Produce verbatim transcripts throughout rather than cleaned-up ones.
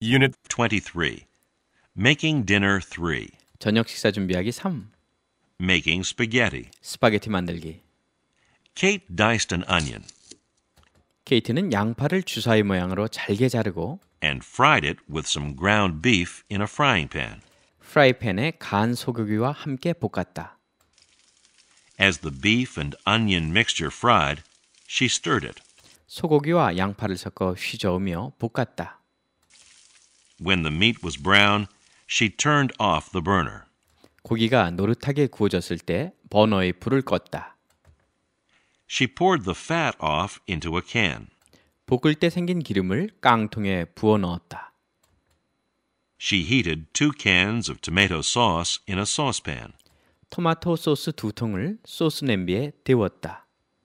Unit twenty-three. Making dinner three. 저녁 식사 준비하기 삼. Making spaghetti. 스파게티 만들기. Kate diced an onion 케이트는 양파를 주사위 모양으로 잘게 자르고 and fried it with some ground beef in a frying pan. 프라이팬에 간 소고기와 함께 볶았다. As the beef and onion mixture fried, she stirred it. 소고기와 양파를 섞어 휘저으며 볶았다. When the meat was brown, she turned off the burner. 고기가 노릇하게 구워졌을 때 버너의 불을 껐다. She poured the fat off into a can. 볶을 때 생긴 기름을 깡통에 부어 넣었다. She heated two cans of tomato sauce in a saucepan. 토마토 소스 두 통을 소스 냄비에 데웠다.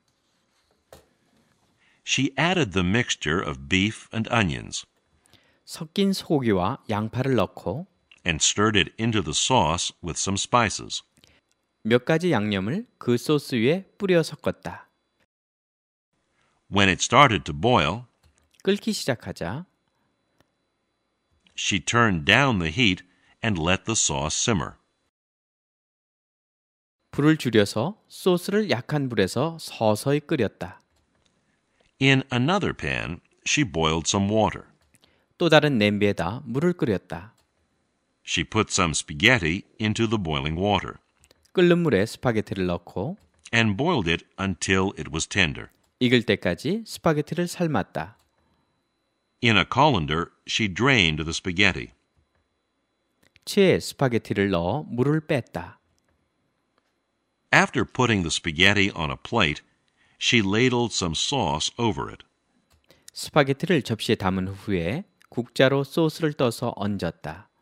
She added the mixture of beef and onions 섞인 소고기와 양파를 넣고 and stirred it into the sauce with some spices. 몇 가지 양념을 그 소스 위에 뿌려 섞었다. When it started to boil, 끓기 시작하자 she turned down the heat and let the sauce simmer. 불을 줄여서 소스를 약한 불에서 서서히 끓였다. In another pan, she boiled some water. 또 다른 냄비에다 물을 끓였다. She put some spaghetti into the boiling water 끓는 물에 스파게티를 넣고 and boiled it until it was tender. 익을 때까지 스파게티를 삶았다. In a colander, she drained the spaghetti. 체에 스파게티를 넣어 물을 뺐다. After putting the spaghetti on a plate, she ladled some sauce over it. 스파게티를 접시에 담은 후에 국자로 소스를 떠서 얹었다.